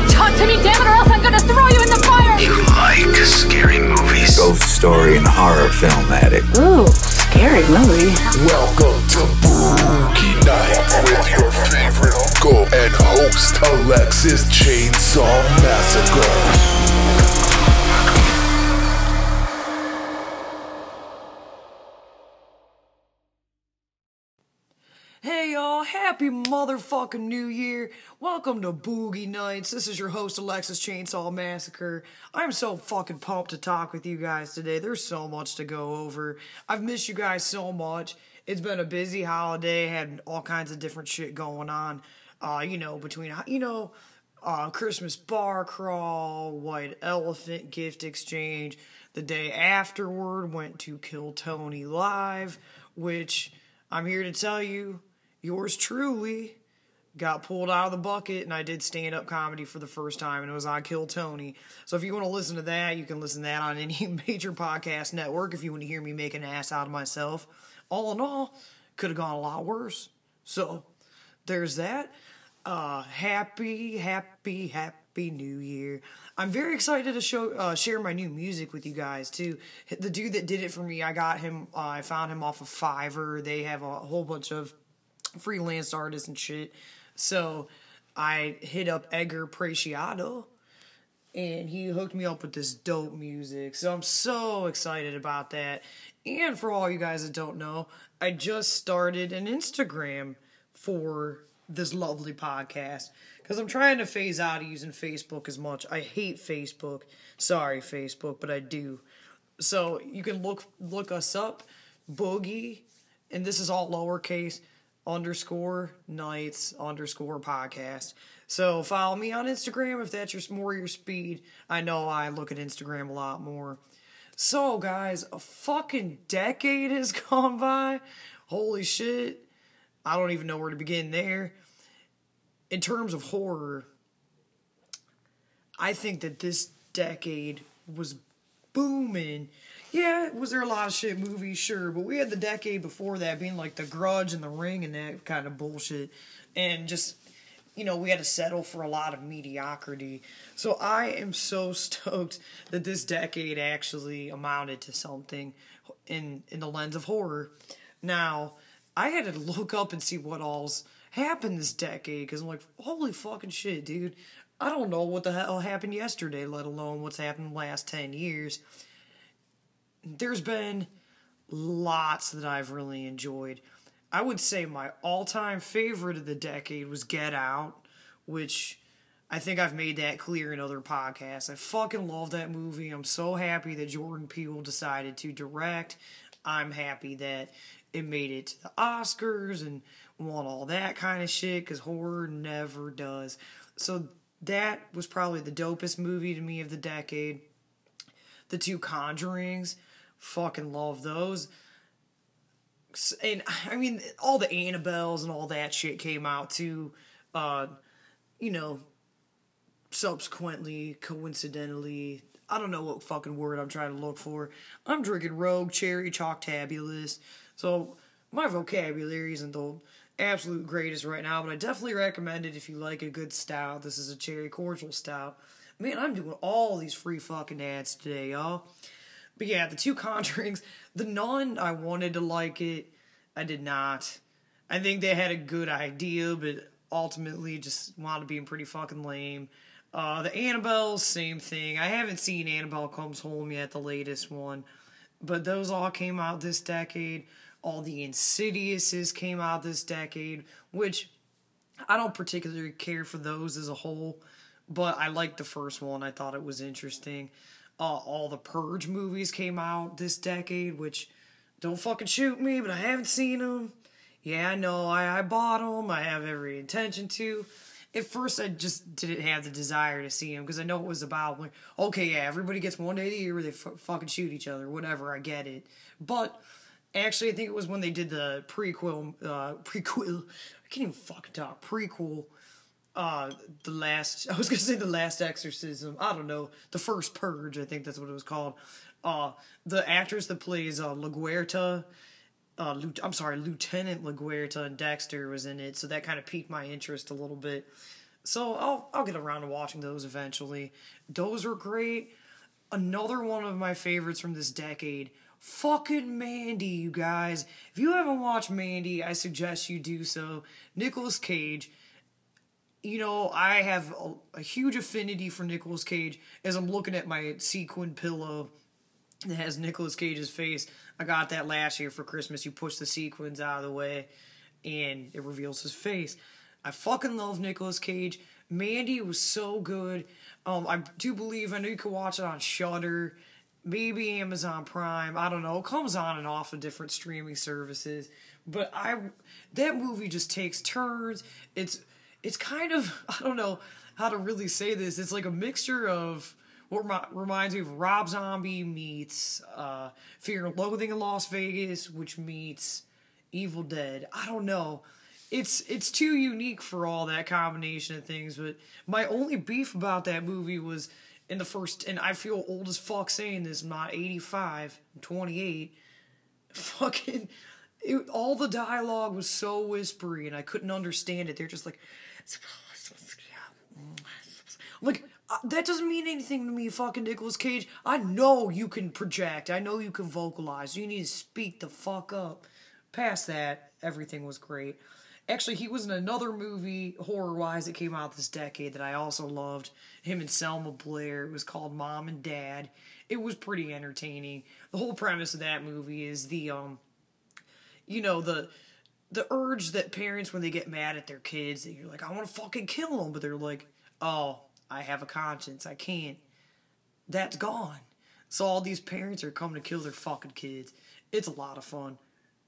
Talk to me, damn it, or else I'm gonna throw you in the fire! You like scary movies? Ghost Story and Horror Film Addict. Ooh, scary movie. Welcome to Boogie Nights with your favorite uncle and host, Alexis Chainsaw Massacre. Hey y'all, happy motherfucking New Year. Welcome to Boogie Nights. This is your host, Alexis Chainsaw Massacre. I'm so fucking pumped to talk with you guys today. There's so much to go over. I've missed you guys so much. It's been a busy holiday, had all kinds of different shit going on. Between Christmas bar crawl, white elephant gift exchange. The day afterward, went to Kill Tony Live, which I'm here to tell you, yours truly got pulled out of the bucket, and I did stand-up comedy for the first time, and it was on Kill Tony. So if you want to listen to that, you can listen to that on any major podcast network if you want to hear me make an ass out of myself. All in all, could have gone a lot worse. So there's that. Happy New Year. I'm very excited to share my new music with you guys, too. The dude that did it for me, I found him off of Fiverr. They have a whole bunch of freelance artists and shit. So I hit up Edgar Preciado, and he hooked me up with this dope music. So I'm so excited about that. And for all you guys that don't know, I just started an Instagram for this lovely podcast, because I'm trying to phase out of using Facebook as much. I hate Facebook. Sorry, Facebook, but I do. So you can look us up, Boogie, and this is all lowercase, _nights_podcast. So follow me on Instagram if that's more your speed. I know I look at Instagram a lot more. So guys, a fucking decade has gone by. Holy shit. I don't even know where to begin there. In terms of horror, I think that this decade was booming. Yeah, was there a lot of shit movies? Sure, but we had the decade before that being like The Grudge and The Ring and that kind of bullshit. And just, we had to settle for a lot of mediocrity. So I am so stoked that this decade actually amounted to something in the lens of horror. Now, I had to look up and see what all's happened this decade, because I'm like, holy fucking shit, dude. I don't know what the hell happened yesterday, let alone what's happened in the last 10 years. There's been lots that I've really enjoyed. I would say my all-time favorite of the decade was Get Out, which I think I've made that clear in other podcasts. I fucking love that movie. I'm so happy that Jordan Peele decided to direct. I'm happy that it made it to the Oscars and won all that kind of shit, because horror never does. So that was probably the dopest movie to me of the decade. The two Conjurings, fucking love those. And I mean, all the Annabelles and all that shit came out too, subsequently, coincidentally. I don't know what fucking word I'm trying to look for. I'm drinking Rogue Cherry Chalktabulous, so my vocabulary isn't the absolute greatest right now, but I definitely recommend it if you like a good stout. This is a cherry cordial stout. Man, I'm doing all these free fucking ads today, y'all. But yeah, the two Conjurings. The Nun, I wanted to like it. I did not. I think they had a good idea, but ultimately just wound up being pretty fucking lame. The Annabelles, same thing. I haven't seen Annabelle Comes Home yet, the latest one. But those all came out this decade. All the Insidiouses came out this decade, which I don't particularly care for those as a whole, but I liked the first one. I thought it was interesting. All the Purge movies came out this decade, which, don't fucking shoot me, but I haven't seen them. Yeah, I know, I bought them. I have every intention to. At first, I just didn't have the desire to see them, because I know it was about, like, okay, yeah, everybody gets one day of the year where they fucking shoot each other, whatever, I get it. But actually, I think it was when they did the prequel, I can't even fucking talk, prequel, I was gonna say The Last Exorcism, I don't know, The First Purge, I think that's what it was called. The actress that plays Lieutenant LaGuerta in Dexter was in it, so that kind of piqued my interest a little bit. So I'll get around to watching those eventually. Those are great. Another one of my favorites from this decade, fucking Mandy, you guys. If you haven't watched Mandy, I suggest you do so. Nicolas Cage. You know, I have a huge affinity for Nicolas Cage as I'm looking at my sequin pillow that has Nicolas Cage's face. I got that last year for Christmas. You push the sequins out of the way and it reveals his face. I fucking love Nicolas Cage. Mandy was so good. I do believe, I know you can watch it on Shudder, maybe Amazon Prime. I don't know. It comes on and off of different streaming services. But that movie just takes turns. It's kind of, I don't know how to really say this. It's like a mixture of what reminds me of Rob Zombie meets Fear and Loathing in Las Vegas, which meets Evil Dead. I don't know. It's too unique for all that combination of things, but my only beef about that movie was in the first, and I feel old as fuck saying this, I'm not 85, I'm 28, fucking, all the dialogue was so whispery, and I couldn't understand it. They're just like, that doesn't mean anything to me, fucking Nicolas Cage. I know you can project, I know you can vocalize, you need to speak the fuck up. Past that, everything was great. Actually, he was in another movie, horror-wise, that came out this decade that I also loved. Him and Selma Blair. It was called Mom and Dad. It was pretty entertaining. The whole premise of that movie is the urge that parents, when they get mad at their kids, that you're like, I want to fucking kill them. But they're like, oh, I have a conscience. I can't. That's gone. So all these parents are coming to kill their fucking kids. It's a lot of fun.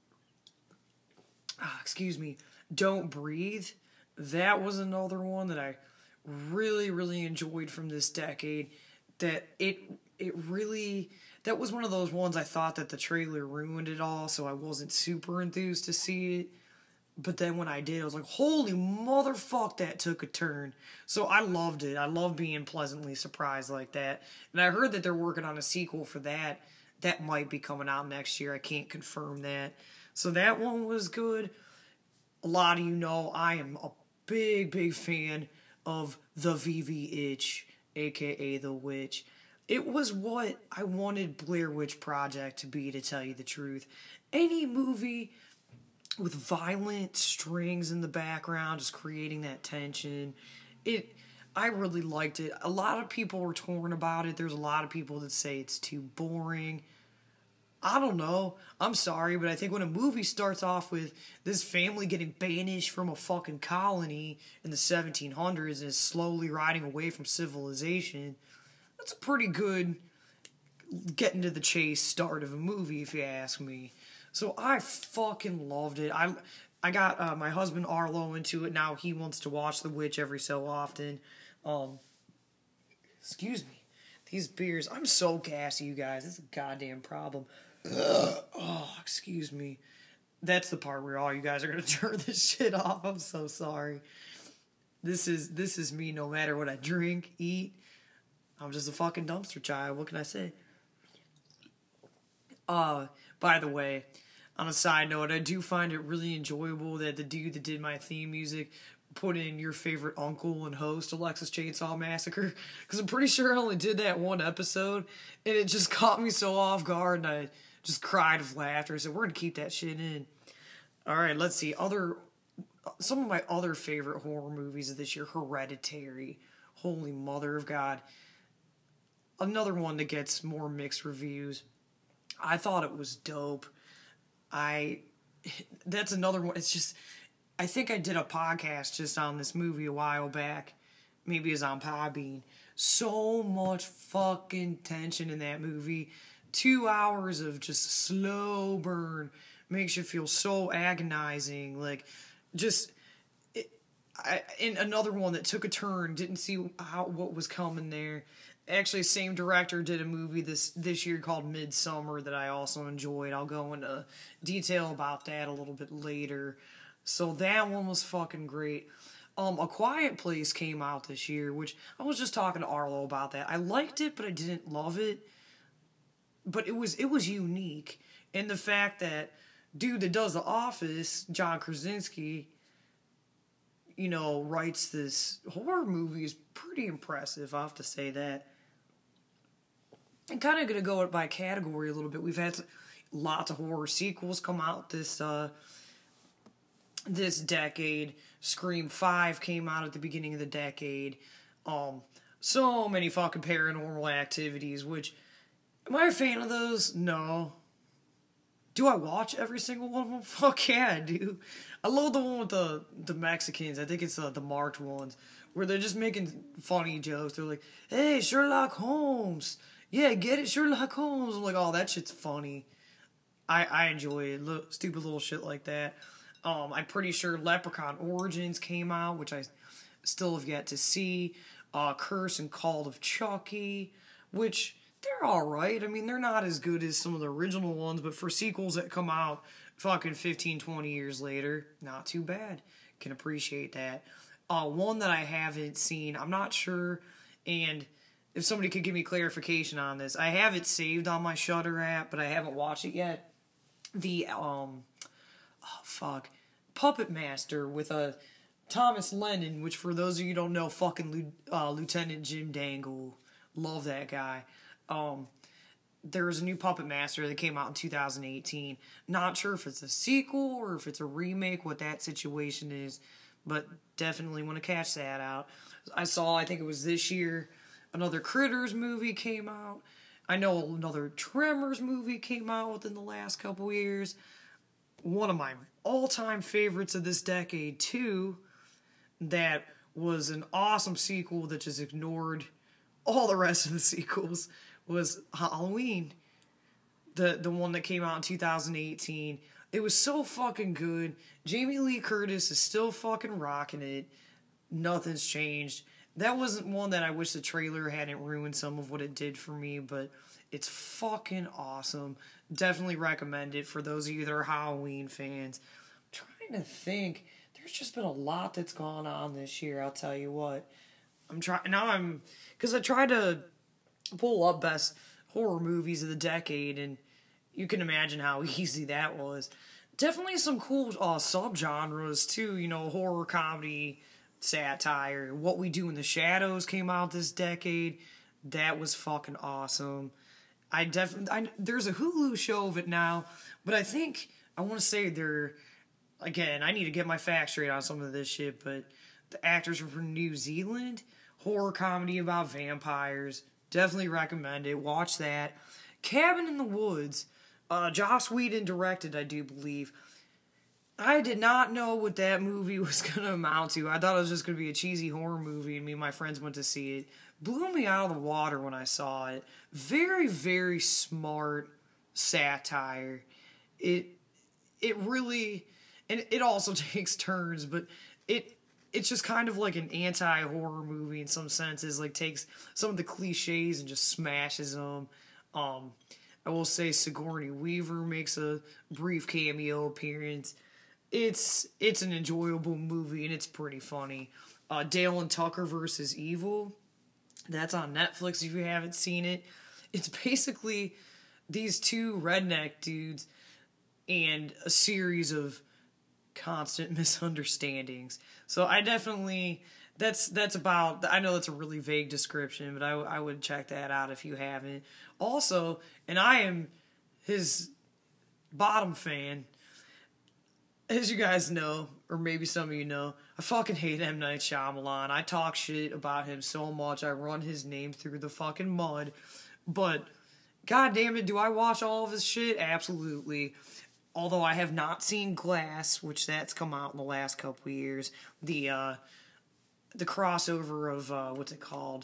Excuse me. Don't Breathe. That was another one that I really, really enjoyed from this decade. That it really, that was one of those ones I thought that the trailer ruined it all, so I wasn't super enthused to see it. But then when I did, I was like, holy motherfuck, that took a turn. So I loved it. I love being pleasantly surprised like that. And I heard that they're working on a sequel for that. That might be coming out next year. I can't confirm that. So that one was good. A lot of you know I am a big, big fan of the VV Itch, aka The Witch. It was what I wanted Blair Witch Project to be, to tell you the truth. Any movie with violent strings in the background, just creating that tension, I really liked it. A lot of people were torn about it. There's a lot of people that say it's too boring. I don't know. I'm sorry, but I think when a movie starts off with this family getting banished from a fucking colony in the 1700s and is slowly riding away from civilization, that's a pretty good getting to the chase start of a movie, if you ask me. So I fucking loved it. I got my husband Arlo into it. Now he wants to watch The Witch every so often. Excuse me. These beers, I'm so gassy, you guys. It's a goddamn problem. Oh, excuse me. That's the part where all you guys are gonna turn this shit off. I'm so sorry. This is me no matter what I drink, eat. I'm just a fucking dumpster child. What can I say? By the way, on a side note, I do find it really enjoyable that the dude that did my theme music put in your favorite uncle and host, Alexis Chainsaw Massacre, because I'm pretty sure I only did that one episode, and it just caught me so off guard, and I just cried with laughter. I said, we're going to keep that shit in. Alright, let's see. Some of my other favorite horror movies of this year, Hereditary. Holy mother of God. Another one that gets more mixed reviews. I thought it was dope. That's another one. It's just, I think I did a podcast just on this movie a while back. Maybe it was on Podbean. So much fucking tension in that movie. 2 hours of just slow burn. Makes you feel so agonizing. Like, just, in another one that took a turn. Didn't see what was coming there. Actually, same director did a movie this year called Midsommar that I also enjoyed. I'll go into detail about that a little bit later. So that one was fucking great. A Quiet Place came out this year, which I was just talking to Arlo about that. I liked it, but I didn't love it. But it was unique in the fact that dude that does The Office, John Krasinski, writes this horror movie is pretty impressive. I have to say that. I'm kind of going to go by category a little bit. We've had lots of horror sequels come out this decade. Scream 5 came out at the beginning of the decade. So many fucking Paranormal Activities, which, am I a fan of those? No. Do I watch every single one of them? Fuck yeah, I do. I love the one with the Mexicans. I think it's the marked ones, where they're just making funny jokes. They're like, hey, Sherlock Holmes. Yeah, get it, Sherlock Holmes. I'm like, oh, that shit's funny. I enjoy it. Stupid little shit like that. I'm pretty sure Leprechaun Origins came out, which I still have yet to see. Curse and Call of Chucky, which they're alright. I mean, they're not as good as some of the original ones, but for sequels that come out fucking 15, 20 years later, not too bad. Can appreciate that. One that I haven't seen, I'm not sure, and if somebody could give me clarification on this, I have it saved on my Shudder app, but I haven't watched it yet. The, Puppet Master with Thomas Lennon, which for those of you who don't know, fucking Lieutenant Jim Dangle. Love that guy. There was a new Puppet Master that came out in 2018. Not sure if it's a sequel or if it's a remake, what that situation is, but definitely want to catch that out. I think it was this year, another Critters movie came out. I know another Tremors movie came out within the last couple years. One of my all-time favorites of this decade, too, that was an awesome sequel that just ignored all the rest of the sequels, was Halloween. The one that came out in 2018. It was so fucking good. Jamie Lee Curtis is still fucking rocking it. Nothing's changed. That wasn't one that I wish the trailer hadn't ruined some of what it did for me, but it's fucking awesome. Definitely recommend it for those of you that are Halloween fans. I'm trying to think. There's just been a lot that's gone on this year, I'll tell you what. Because I tried to pull up best horror movies of the decade, and you can imagine how easy that was. Definitely some cool subgenres, too, horror, comedy, satire. What We Do in the Shadows came out this decade. That was fucking awesome. There's a Hulu show of it now, but I want to say again, I need to get my facts straight on some of this shit, but the actors are from New Zealand. Horror comedy about vampires. Definitely recommend it. Watch that. Cabin in the Woods. Joss Whedon directed, I do believe. I did not know what that movie was going to amount to. I thought it was just going to be a cheesy horror movie, and me and my friends went to see it. Blew me out of the water when I saw it. Very, very smart satire. It really, and it also takes turns, but it's just kind of like an anti-horror movie in some senses. Like, takes some of the cliches and just smashes them. I will say Sigourney Weaver makes a brief cameo appearance. It's an enjoyable movie, and it's pretty funny. Dale and Tucker versus Evil. That's on Netflix if you haven't seen it. It's basically these two redneck dudes and a series of constant misunderstandings. So I definitely, that's about, I know that's a really vague description, but I would check that out if you haven't. Also, and I am his bottom fan, as you guys know, or maybe some of you know, I fucking hate M. Night Shyamalan. I talk shit about him so much. I run his name through the fucking mud. But, god damn it, do I watch all of his shit? Absolutely. Although I have not seen Glass, which that's come out in the last couple of years. The crossover of, what's it called?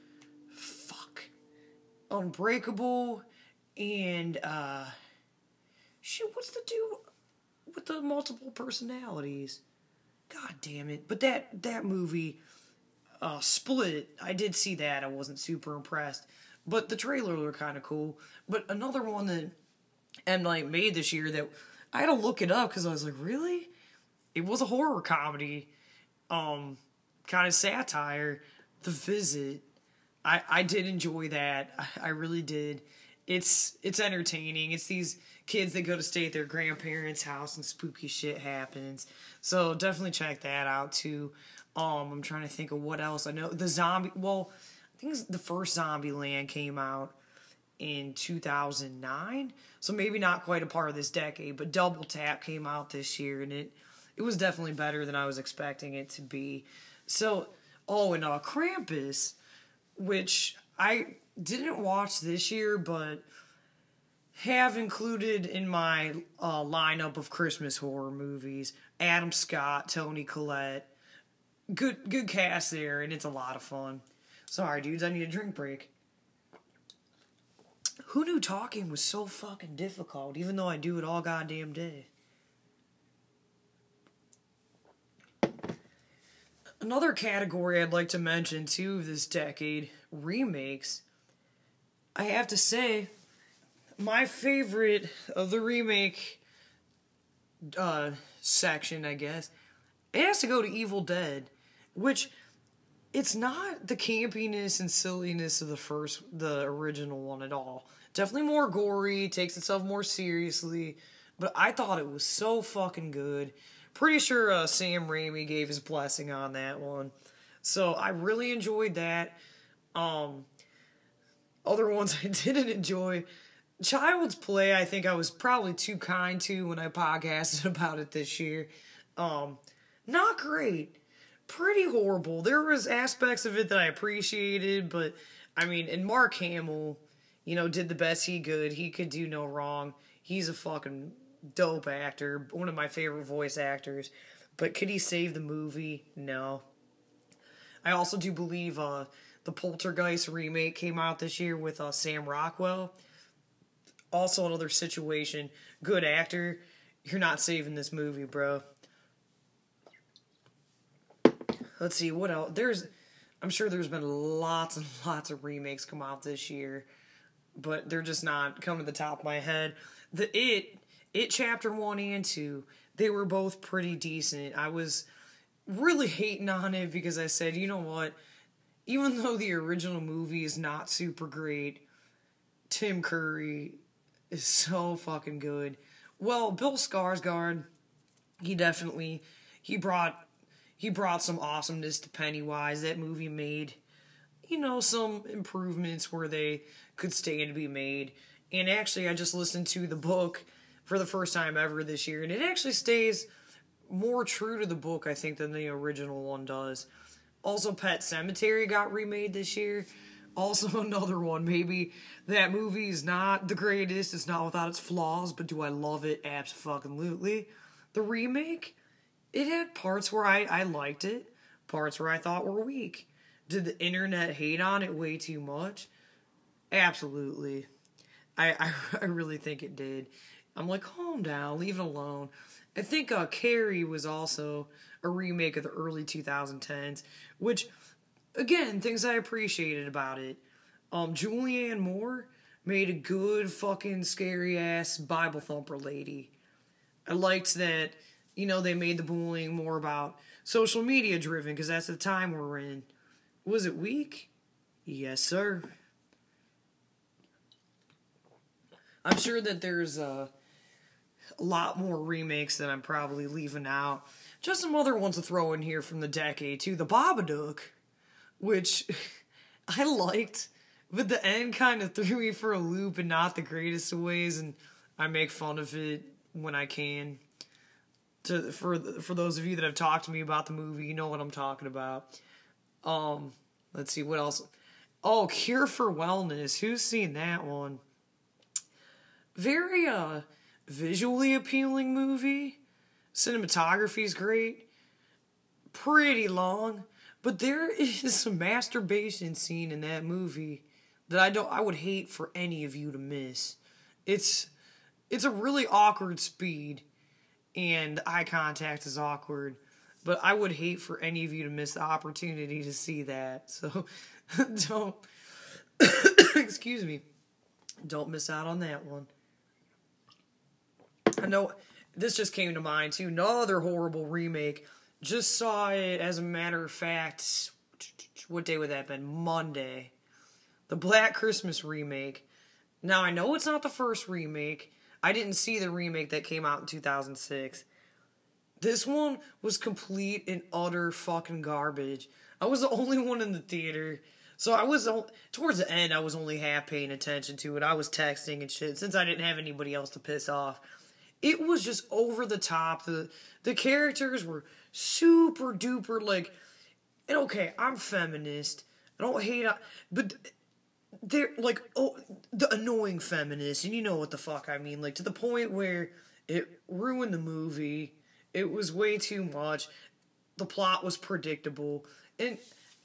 Unbreakable and, shit, what's the dude with the multiple personalities? God damn it. But that movie, Split, I did see that. I wasn't super impressed. But the trailers were kind of cool. But another one that M. Night made this year that I had to look it up because I was like, really? It was a horror comedy, kind of satire. The Visit. I did enjoy that. I really did. It's entertaining. It's these kids, they go to stay at their grandparents' house and spooky shit happens. So definitely check that out too. I'm trying to think of what else I know. I think the first Zombieland came out in 2009, so maybe not quite a part of this decade, but Double Tap came out this year, and it was definitely better than I was expecting it to be. So, and Krampus, which I didn't watch this year, but have included in my lineup of Christmas horror movies. Adam Scott, Toni Collette, good cast there, and it's a lot of fun. Sorry, dudes, I need a drink break. Who knew talking was so fucking difficult, even though I do it all goddamn day? Another category I'd like to mention, too, of this decade, remakes. I have to say, my favorite of the remake section, I guess, it has to go to Evil Dead, which... It's not the campiness and silliness of the original one at all. Definitely more gory, takes itself more seriously, but I thought it was so fucking good. Pretty sure Sam Raimi gave his blessing on that one. So I really enjoyed that. Other ones I didn't enjoy. Child's Play, I think I was probably too kind to when I podcasted about it this year. Not great. Pretty horrible. There was aspects of it that I appreciated, but I mean, and Mark Hamill, did the best he could. He could do no wrong. He's a fucking dope actor, one of my favorite voice actors. But could he save the movie? No. I also do believe the Poltergeist remake came out this year with Sam Rockwell. Also another situation. Good actor. You're not saving this movie, bro. Let's see, what else? I'm sure there's been lots and lots of remakes come out this year, but they're just not coming to the top of my head. The It Chapter 1 and 2, they were both pretty decent. I was really hating on it because I said, you know what? Even though the original movie is not super great, Tim Curry is so fucking good. Well, Bill Skarsgård, he brought some awesomeness to Pennywise. That movie made, some improvements where they could stand to be made. And actually, I just listened to the book for the first time ever this year, and it actually stays more true to the book, I think, than the original one does. Also, Pet Sematary got remade this year. Also, another one. Maybe that movie is not the greatest. It's not without its flaws, but do I love it? Abso-fucking-lutely. The remake... It had parts where I liked it, parts where I thought were weak. Did the internet hate on it way too much? Absolutely. I really think it did. I'm like, calm down, leave it alone. I think Carrie was also a remake of the early 2010s, which, again, things I appreciated about it. Julianne Moore made a good fucking scary-ass Bible thumper lady. I liked that... they made the bullying more about social media driven because that's the time we're in. Was it weak? Yes, sir. I'm sure that there's a lot more remakes that I'm probably leaving out. Just some other ones to throw in here from the decade, too. The Babadook, which I liked, but the end kind of threw me for a loop in not the greatest of ways, and I make fun of it when I can. For those of you that have talked to me about the movie, you know what I'm talking about. Let's see, what else? Oh, Cure for Wellness. Who's seen that one? Very, visually appealing movie. Cinematography's great. Pretty long. But there is some masturbation scene in that movie that I would hate for any of you to miss. It's a really awkward speed. And eye contact is awkward. But I would hate for any of you to miss the opportunity to see that. So, don't... excuse me. Don't miss out on that one. I know... This just came to mind, too. Another horrible remake. Just saw it, as a matter of fact... What day would that have been? Monday. The Black Christmas remake. Now, I know it's not the first remake... I didn't see the remake that came out in 2006. This one was complete and utter fucking garbage. I was the only one in the theater. So I was, towards the end, I was only half paying attention to it. I was texting and shit since I didn't have anybody else to piss off. It was just over the top. The characters were super duper, like, and okay, I'm feminist. I don't hate, but they're like, oh, the annoying feminist, and you know what the fuck I mean. Like, to the point where it ruined the movie. It was way too much. The plot was predictable. And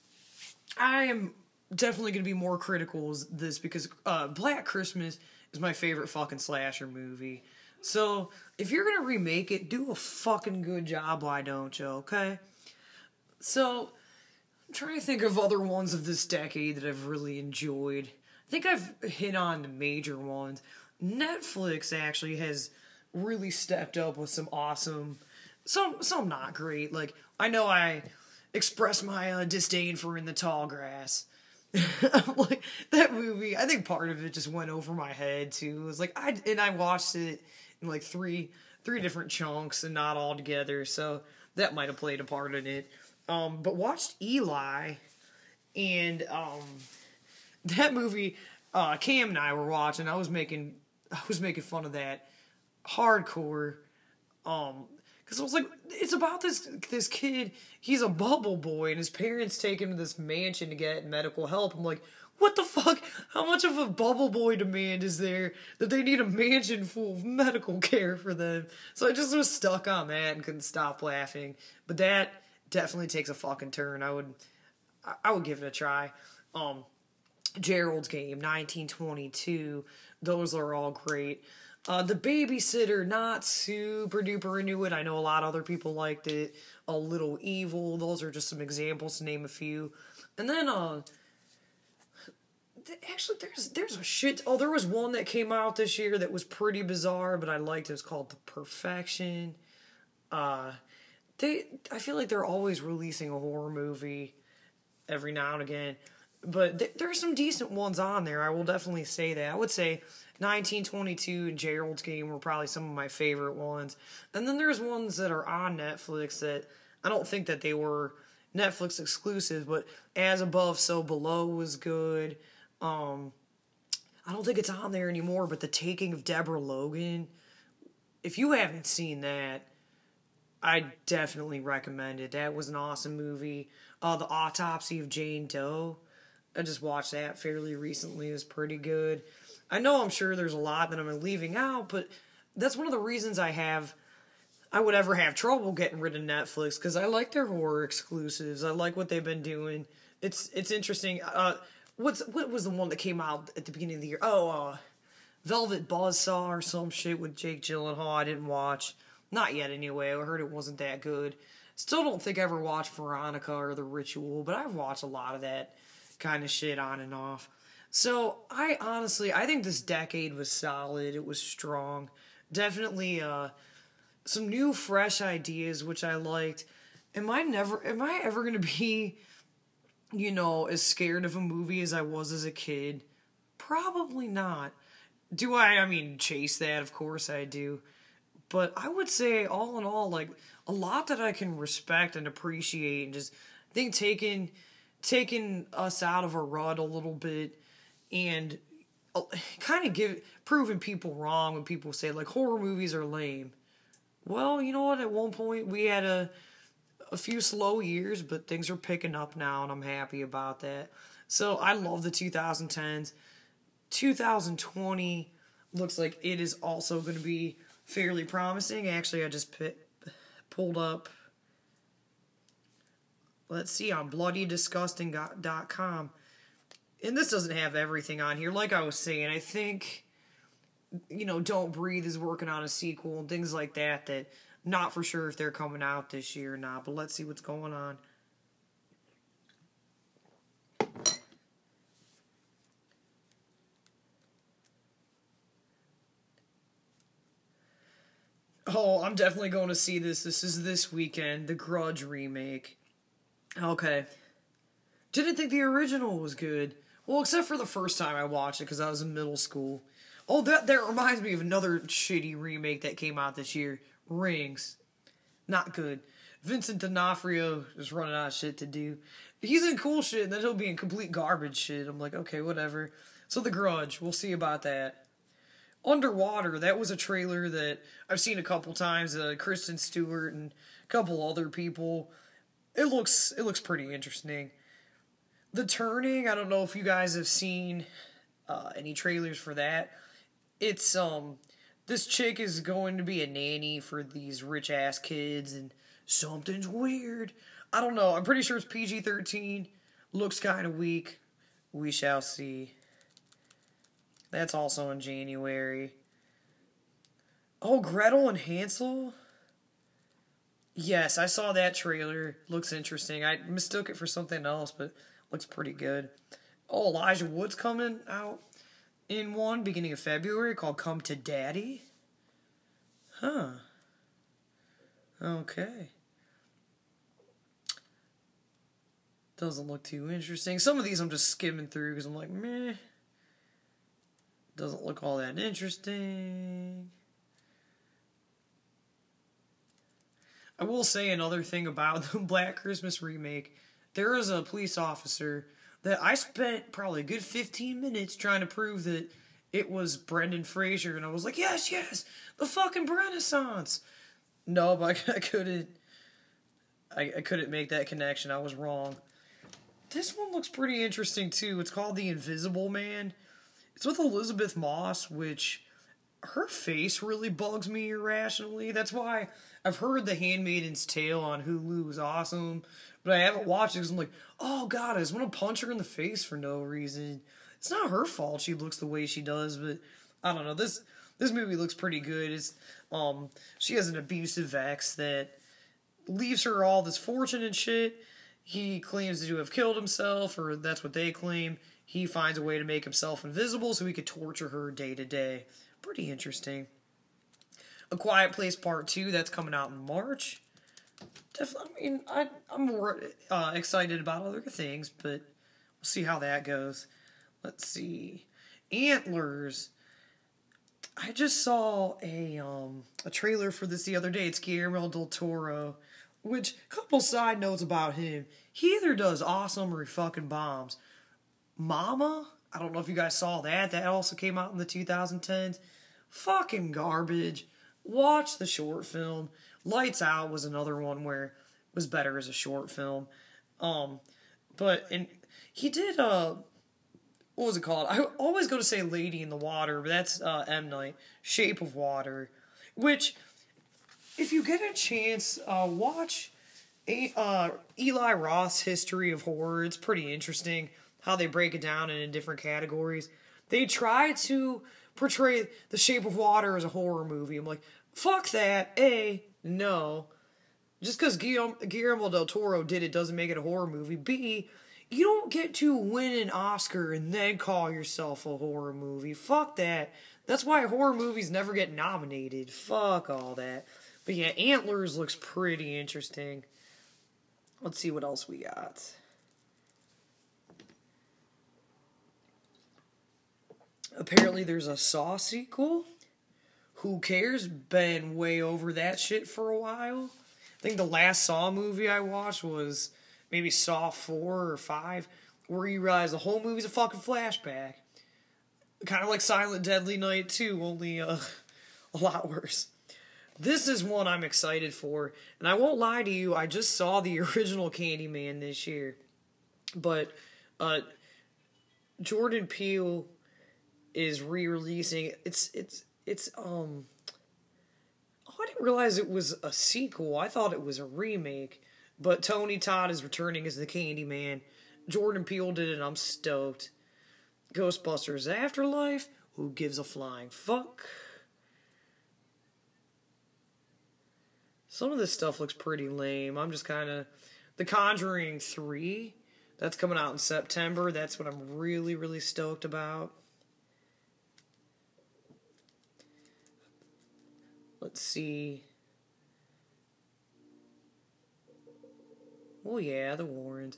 I am definitely going to be more critical of this because Black Christmas is my favorite fucking slasher movie. So, if you're going to remake it, do a fucking good job, why don't you, okay? So, I'm trying to think of other ones of this decade that I've really enjoyed. I think I've hit on the major ones. Netflix actually has really stepped up with some awesome, some not great. Like, I know I expressed my disdain for In the Tall Grass. Like, that movie, I think part of it just went over my head, too. It was like, I watched it in like three different chunks and not all together, so that might have played a part in it. But watched Eli, and that movie, Cam and I were watching. I was making fun of that hardcore, because I was like, it's about this kid. He's a bubble boy, and his parents take him to this mansion to get medical help. I'm like, what the fuck? How much of a bubble boy demand is there that they need a mansion full of medical care for them? So I just was stuck on that and couldn't stop laughing. But that definitely takes a fucking turn. I would give it a try. Gerald's Game, 1922. Those are all great. The Babysitter, not super duper into it. I know a lot of other people liked it. A Little Evil. Those are just some examples to name a few. And then, actually, there's a shit. Oh, there was one that came out this year that was pretty bizarre, but I liked it. It was called The Perfection. I feel like they're always releasing a horror movie every now and again. But there's some decent ones on there. I will definitely say that. I would say 1922 and Gerald's Game were probably some of my favorite ones. And then there's ones that are on Netflix that I don't think that they were Netflix exclusive, but As Above, So Below was good. I don't think it's on there anymore, but The Taking of Deborah Logan. If you haven't seen that, I definitely recommend it. That was an awesome movie. The Autopsy of Jane Doe. I just watched that fairly recently. It was pretty good. I know I'm sure there's a lot that I'm leaving out, but that's one of the reasons I would ever have trouble getting rid of Netflix, because I like their horror exclusives. I like what they've been doing. It's interesting. What was the one that came out at the beginning of the year? Oh, Velvet Buzzsaw or some shit with Jake Gyllenhaal. I didn't watch. Not yet, anyway. I heard it wasn't that good. Still don't think I ever watched Veronica or The Ritual, but I've watched a lot of that kind of shit on and off. So, I think this decade was solid. It was strong. Definitely some new, fresh ideas, which I liked. Am I ever going to be, as scared of a movie as I was as a kid? Probably not. Do I chase that? Of course I do. But I would say, all in all, like, a lot that I can respect and appreciate, and just think taking us out of a rut a little bit, and kind of proving people wrong when people say, like, horror movies are lame. Well, you know what? At one point, we had a few slow years, but things are picking up now, and I'm happy about that. So, I love the 2010s. 2020 looks like it is also going to be fairly promising. Actually, I just pulled up, let's see, on bloodydisgusting.com. And this doesn't have everything on here. Like I was saying, I think, Don't Breathe is working on a sequel and things like that not for sure if they're coming out this year or not, but let's see what's going on. Oh, I'm definitely going to see this. This is this weekend. The Grudge remake. Okay. Didn't think the original was good. Well, except for the first time I watched it, because I was in middle school. Oh, that reminds me of another shitty remake that came out this year. Rings. Not good. Vincent D'Onofrio is running out of shit to do. He's in cool shit, and then he'll be in complete garbage shit. I'm like, okay, whatever. So The Grudge, we'll see about that. Underwater, that was a trailer that I've seen a couple times. Kristen Stewart and a couple other people. It looks pretty interesting. The Turning, I don't know if you guys have seen any trailers for that. It's this chick is going to be a nanny for these rich ass kids, and something's weird. I don't know. I'm pretty sure it's PG-13. Looks kind of weak. We shall see. That's also in January. Oh, Gretel and Hansel? Yes, I saw that trailer. Looks interesting. I mistook it for something else, but looks pretty good. Oh, Elijah Wood's coming out in one beginning of February called Come to Daddy. Huh. Okay. Doesn't look too interesting. Some of these I'm just skimming through because I'm like, meh. Doesn't look all that interesting. I will say another thing about the Black Christmas remake. There is a police officer that I spent probably a good 15 minutes trying to prove that it was Brendan Fraser, and I was like, yes, the fucking Renaissance. No, but I couldn't make that connection. I was wrong. This one looks pretty interesting too. It's called The Invisible Man. It's with Elizabeth Moss, which her face really bugs me irrationally. That's why I've heard The Handmaid's Tale on Hulu is awesome, but I haven't watched it because I'm like, oh god, I just want to punch her in the face for no reason. It's not her fault she looks the way she does, but I don't know. This movie looks pretty good. It's she has an abusive ex that leaves her all this fortune and shit. He claims to have killed himself, or that's what they claim. He finds a way to make himself invisible so he could torture her day to day. Pretty interesting. A Quiet Place Part 2, that's coming out in March. Definitely, I mean, I'm more excited about other things, but we'll see how that goes. Let's see. Antlers. I just saw a trailer for this the other day. It's Guillermo del Toro. Which, couple side notes about him. He either does awesome or he fucking bombs. Mama? I don't know if you guys saw that. That also came out in the 2010s. Fucking garbage. Watch the short film. Lights Out was another one where it was better as a short film. And he did, what was it called? I always go to say Lady in the Water, but that's M. Night. Shape of Water. Which, if you get a chance, watch Eli Roth's History of Horror. It's pretty interesting how they break it down into different categories. They try to portray The Shape of Water as a horror movie. I'm like, fuck that. A, no. Just because Guillermo del Toro did it doesn't make it a horror movie. B, you don't get to win an Oscar and then call yourself a horror movie. Fuck that. That's why horror movies never get nominated. Fuck all that. But yeah, Antlers looks pretty interesting. Let's see what else we got. Apparently there's a Saw sequel. Who cares? Been way over that shit for a while. I think the last Saw movie I watched was maybe Saw 4 or 5, where you realize the whole movie's a fucking flashback. Kind of like Silent Deadly Night 2, only a lot worse. This is one I'm excited for, and I won't lie to you, I just saw the original Candyman this year. But Jordan Peele is re-releasing oh, I didn't realize it was a sequel. I thought it was a remake. But Tony Todd is returning as the Candyman. Jordan Peele did it, and I'm stoked. Ghostbusters Afterlife? Who gives a flying fuck? Some of this stuff looks pretty lame. I'm just kind of... The Conjuring 3, that's coming out in September. That's what I'm really, really stoked about. Let's see. Oh yeah, the Warrens.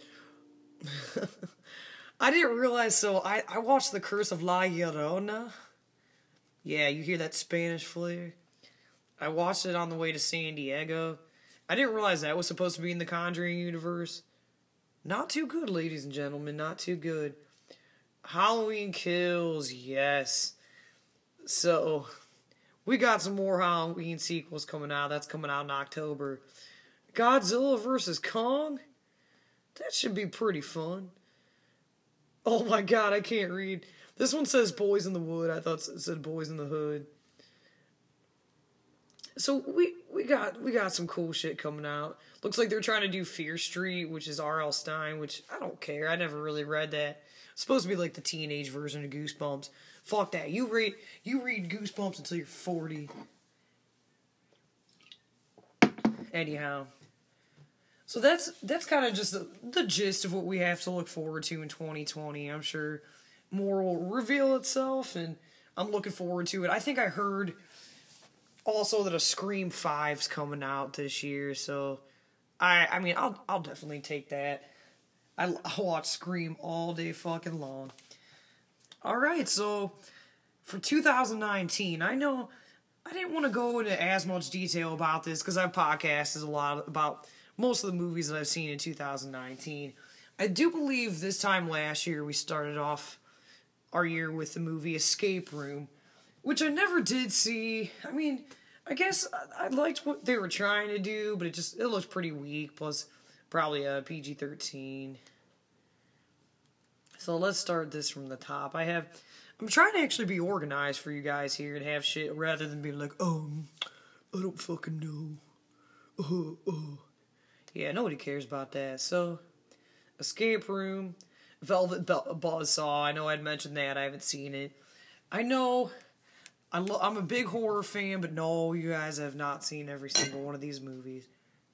I didn't realize, so I watched The Curse of La Llorona. Yeah, you hear that Spanish flair? I watched it on the way to San Diego. I didn't realize that was supposed to be in the Conjuring universe. Not too good, ladies and gentlemen, not too good. Halloween Kills, yes. So, we got some more Halloween sequels coming out. That's coming out in October. Godzilla vs. Kong? That should be pretty fun. Oh my god, I can't read. This one says Boys in the Wood. I thought it said Boys in the Hood. So we got some cool shit coming out. Looks like they're trying to do Fear Street, which is R.L. Stine, which I don't care. I never really read that. It's supposed to be like the teenage version of Goosebumps. Fuck that. You read Goosebumps until you're 40. Anyhow. So that's kind of just the gist of what we have to look forward to in 2020. I'm sure more will reveal itself, and I'm looking forward to it. I think I heard also that a Scream 5's coming out this year, so I mean I'll definitely take that. I'll watch Scream all day fucking long. Alright, so for 2019, I know I didn't want to go into as much detail about this because I've podcasted a lot about most of the movies that I've seen in 2019. I do believe this time last year we started off our year with the movie Escape Room, which I never did see. I mean, I guess I liked what they were trying to do, but it looked pretty weak, plus probably a PG-13. So let's start this from the top. I'm trying to actually be organized for you guys here and have shit rather than being like, I don't fucking know. Yeah, nobody cares about that. So, Escape Room, Velvet Buzzsaw. I know I'd mentioned that. I haven't seen it. I know I'm a big horror fan, but no, you guys have not seen every single one of these movies.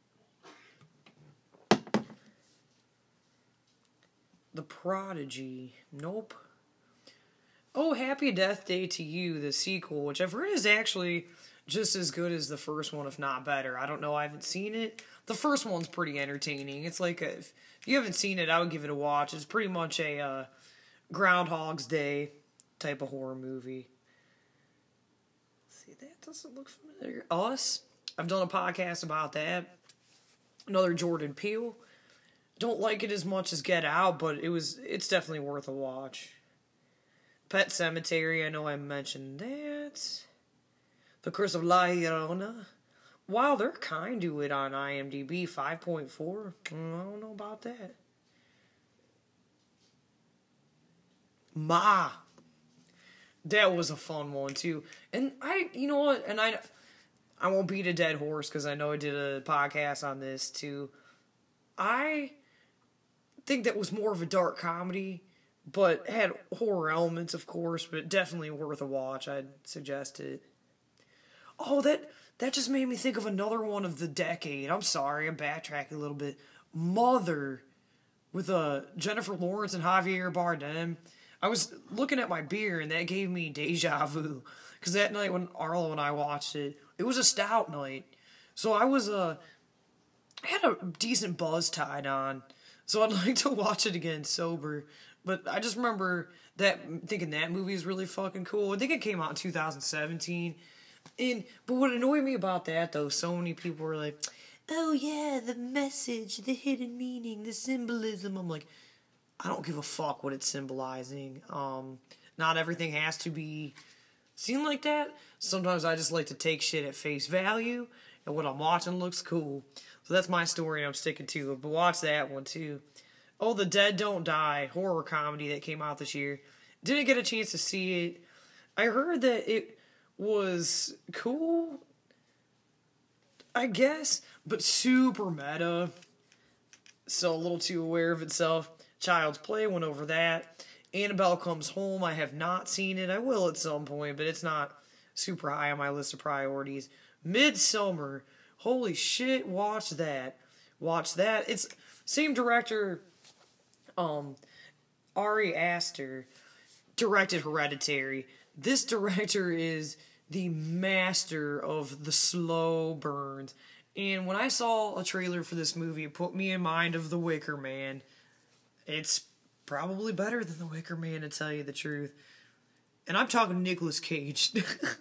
The Prodigy. Nope. Oh, Happy Death Day to You, the sequel, which I've heard is actually just as good as the first one, if not better. I don't know, I haven't seen it. The first one's pretty entertaining. It's like, if you haven't seen it, I would give it a watch. It's pretty much a Groundhog's Day type of horror movie. See, that doesn't look familiar. Us? I've done a podcast about that. Another Jordan Peele. Don't like it as much as Get Out, but it's definitely worth a watch. Pet Sematary, I know I mentioned that. The Curse of La Llorona. Wow, they're kind to it on IMDb, 5.4. I don't know about that. Ma. That was a fun one, too. And you know what, and I won't beat a dead horse, because I know I did a podcast on this, too. I think that was more of a dark comedy, but had horror elements, of course, but definitely worth a watch. I'd suggest it. Oh, that just made me think of another one of the decade. I'm sorry, I'm backtracking a little bit. Mother, with Jennifer Lawrence and Javier Bardem. I was looking at my beer, and that gave me deja vu. Because that night when Arlo and I watched it, it was a stout night. So I had a decent buzz tied on. So I'd like to watch it again sober. But I just remember thinking that movie is really fucking cool. I think it came out in 2017. But what annoyed me about that, though, so many people were like, oh yeah, the message, the hidden meaning, the symbolism. I'm like, I don't give a fuck what it's symbolizing. Not everything has to be seen like that. Sometimes I just like to take shit at face value, and what I'm watching looks cool. So that's my story, and I'm sticking to it. But watch that one, too. Oh, The Dead Don't Die, horror comedy that came out this year. Didn't get a chance to see it. I heard that it was cool, I guess, but super meta. So a little too aware of itself. Child's Play, went over that. Annabelle Comes Home, I have not seen it. I will at some point, but it's not super high on my list of priorities. Midsommar, holy shit, watch that. Watch that. It's same director, Ari Aster directed Hereditary. This director is the master of the slow burns. And when I saw a trailer for this movie, it put me in mind of The Wicker Man. It's probably better than The Wicker Man, to tell you the truth. And I'm talking Nicolas Cage.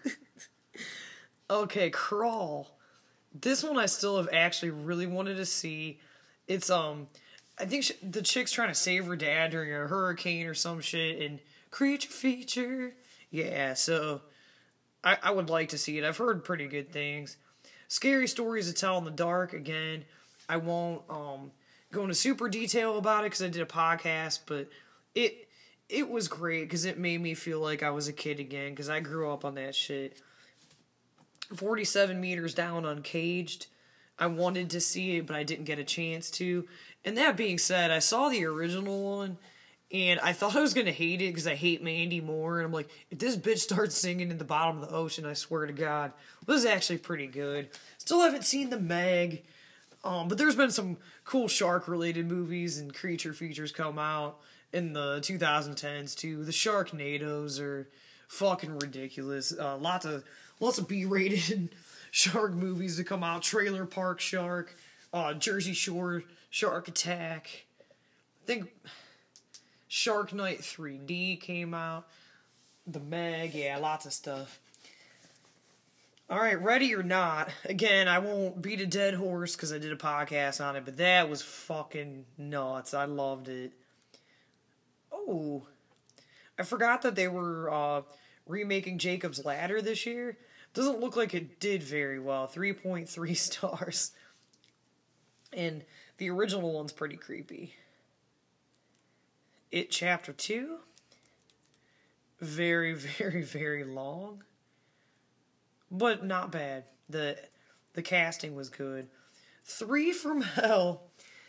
Okay, Crawl. This one I still have actually really wanted to see. It's, I think the chick's trying to save her dad during a hurricane or some shit, and creature feature. Yeah, so I would like to see it. I've heard pretty good things. Scary Stories to Tell in the Dark, again. I won't go into super detail about it because I did a podcast, but it was great because it made me feel like I was a kid again because I grew up on that shit. 47 Meters Down Uncaged. I wanted to see it, but I didn't get a chance to. And that being said, I saw the original one, and I thought I was going to hate it because I hate Mandy Moore. And I'm like, if this bitch starts singing in the bottom of the ocean, I swear to God. This is actually pretty good. Still haven't seen The Meg. But there's been some cool shark-related movies and creature features come out in the 2010s, too. The Sharknadoes are fucking ridiculous. Lots of B-rated shark movies to come out. Trailer Park Shark, Jersey Shore Shark Attack. I think Shark Night 3D came out. The Meg, yeah, lots of stuff. Alright, Ready or Not. Again, I won't beat a dead horse because I did a podcast on it, but that was fucking nuts. I loved it. Oh, I forgot that they were remaking Jacob's Ladder this year. Doesn't look like it did very well. 3.3 stars. And the original one's pretty creepy. It Chapter 2. Very, very, very long. But not bad. The casting was good. 3 from Hell.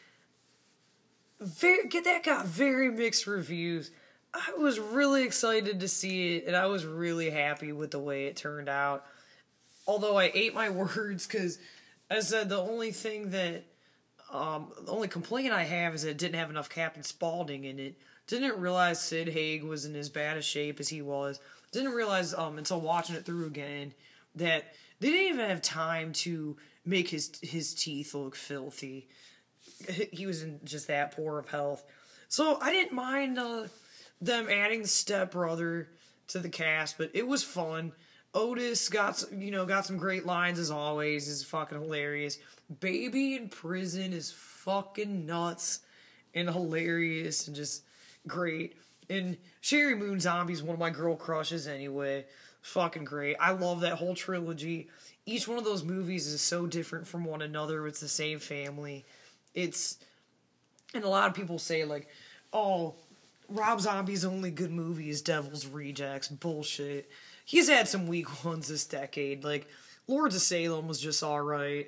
That got very mixed reviews. I was really excited to see it, and I was really happy with the way it turned out. Although I ate my words, because I said the only thing that, the only complaint I have is that it didn't have enough Captain Spaulding in it. Didn't realize Sid Haig was in as bad a shape as he was. Didn't realize, until watching it through again, that they didn't even have time to make his teeth look filthy. He was in just that poor of health. So I didn't mind them adding the stepbrother to the cast, but it was fun. Otis got some great lines as always. Is fucking hilarious. Baby in prison is fucking nuts and hilarious and just great. And Sherry Moon Zombie's one of my girl crushes anyway. Fucking great. I love that whole trilogy. Each one of those movies is so different from one another. It's the same family. And a lot of people say like, oh, Rob Zombie's only good movie is Devil's Rejects. Bullshit. He's had some weak ones this decade. Like, Lords of Salem was just alright.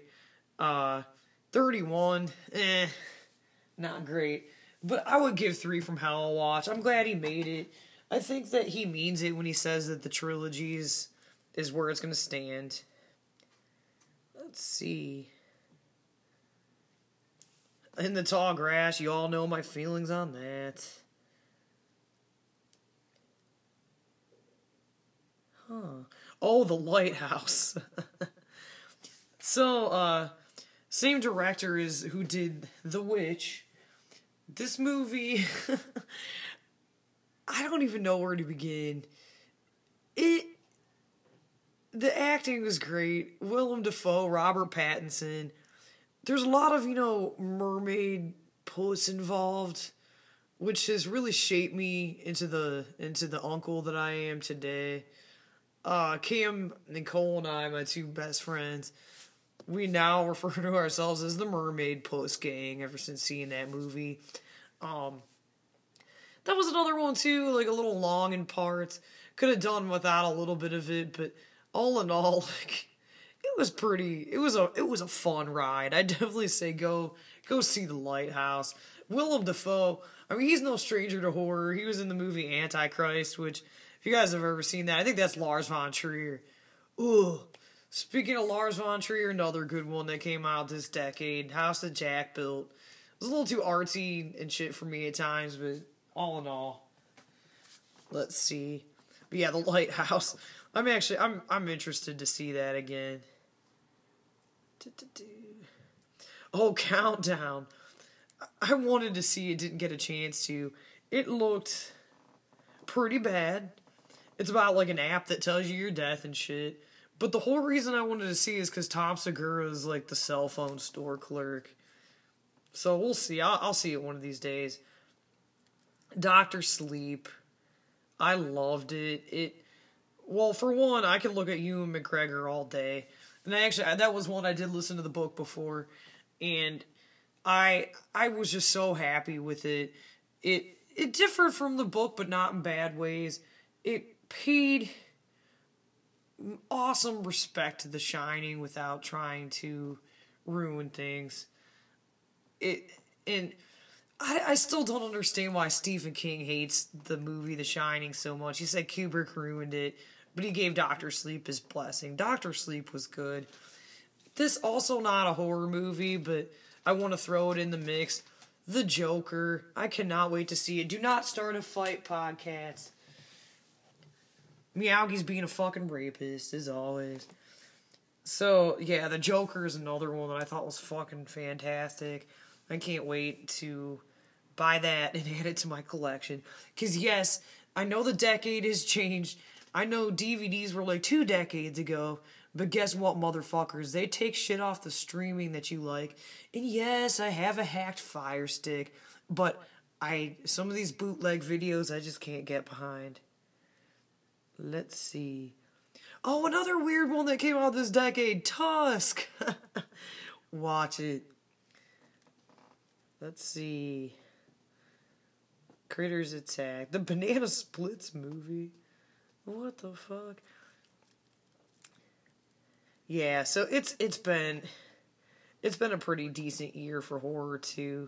31, not great. But I would give 3 from Hell a watch. I'm glad he made it. I think that he means it when he says that the trilogy is where it's going to stand. Let's see. In the Tall Grass, you all know my feelings on that. Huh. Oh, The Lighthouse. So, same director as who did The Witch. This movie, I don't even know where to begin. The acting was great. Willem Dafoe, Robert Pattinson. There's a lot of, mermaid puss involved, which has really shaped me into the uncle that I am today. Cam, Nicole, and I, my 2 best friends, we now refer to ourselves as the Mermaid Puss Gang ever since seeing that movie. That was another one too, like a little long in parts. Could have done without a little bit of it, but all in all, like, it was a fun ride. I'd definitely say go see The Lighthouse. Willem Dafoe, I mean, he's no stranger to horror. He was in the movie Antichrist, which, if you guys have ever seen that, I think that's Lars von Trier. Ugh. Speaking of Lars von Trier, another good one that came out this decade, House that Jack Built. It was a little too artsy and shit for me at times, but all in all, let's see. But yeah, The Lighthouse. I'm interested to see that again. Oh, Countdown. I wanted to see it, didn't get a chance to. It looked pretty bad. It's about, like, an app that tells you your death and shit. But the whole reason I wanted to see is because Tom Segura is, like, the cell phone store clerk. So we'll see. I'll see it one of these days. Dr. Sleep. I loved it. Well, for one, I could look at Ewan McGregor all day. And that was one I did listen to the book before. And I was just so happy with it. It differed from the book, but not in bad ways. It paid awesome respect to The Shining without trying to ruin things. I still don't understand why Stephen King hates the movie The Shining so much. He said Kubrick ruined it, but he gave Dr. Sleep his blessing. Dr. Sleep was good. This also not a horror movie, but I want to throw it in the mix. The Joker. I cannot wait to see it. Do not start a fight, podcast. Miyagi's being a fucking rapist, as always. So, yeah, The Joker is another one that I thought was fucking fantastic. I can't wait to buy that and add it to my collection. Because, yes, I know the decade has changed. I know DVDs were like 2 decades ago. But guess what, motherfuckers? They take shit off the streaming that you like. And yes, I have a hacked Fire Stick. But some of these bootleg videos I just can't get behind. Let's see. Oh, another weird one that came out this decade. Tusk. Watch it. Let's see. Critters Attack. The Banana Splits movie. What the fuck? Yeah, so it's been a pretty decent year for horror too.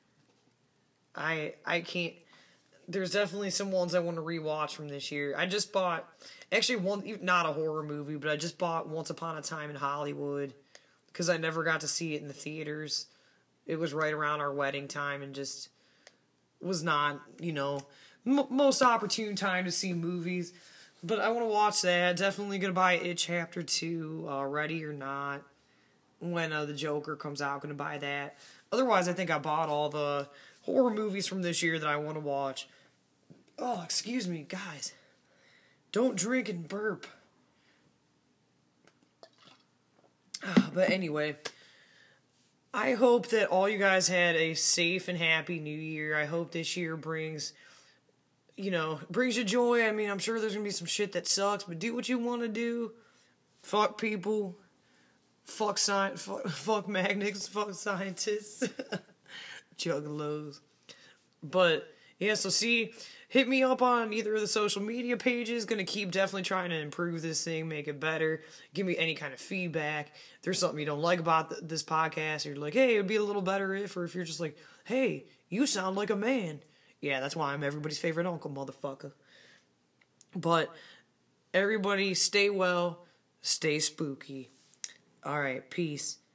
I can't. There's definitely some ones I want to rewatch from this year. I just bought not a horror movie, but I just bought Once Upon a Time in Hollywood because I never got to see it in the theaters. It was right around our wedding time and just was not, most opportune time to see movies. But I want to watch that. Definitely going to buy It Chapter 2, Ready or Not. When The Joker comes out, going to buy that. Otherwise, I think I bought all the horror movies from this year that I want to watch. Oh, excuse me, guys. Don't drink and burp. But anyway, I hope that all you guys had a safe and happy new year. I hope this year brings you joy. I mean, I'm sure there's going to be some shit that sucks, but do what you want to do. Fuck people. Fuck magnets. Fuck scientists. Juggalos. But, yeah, so hit me up on either of the social media pages. Gonna keep definitely trying to improve this thing, make it better. Give me any kind of feedback. If there's something you don't like about this podcast, or you're like, hey, it would be a little better or if you're just like, hey, you sound like a man. Yeah, that's why I'm everybody's favorite uncle, motherfucker. But, everybody stay well, stay spooky. Alright, peace.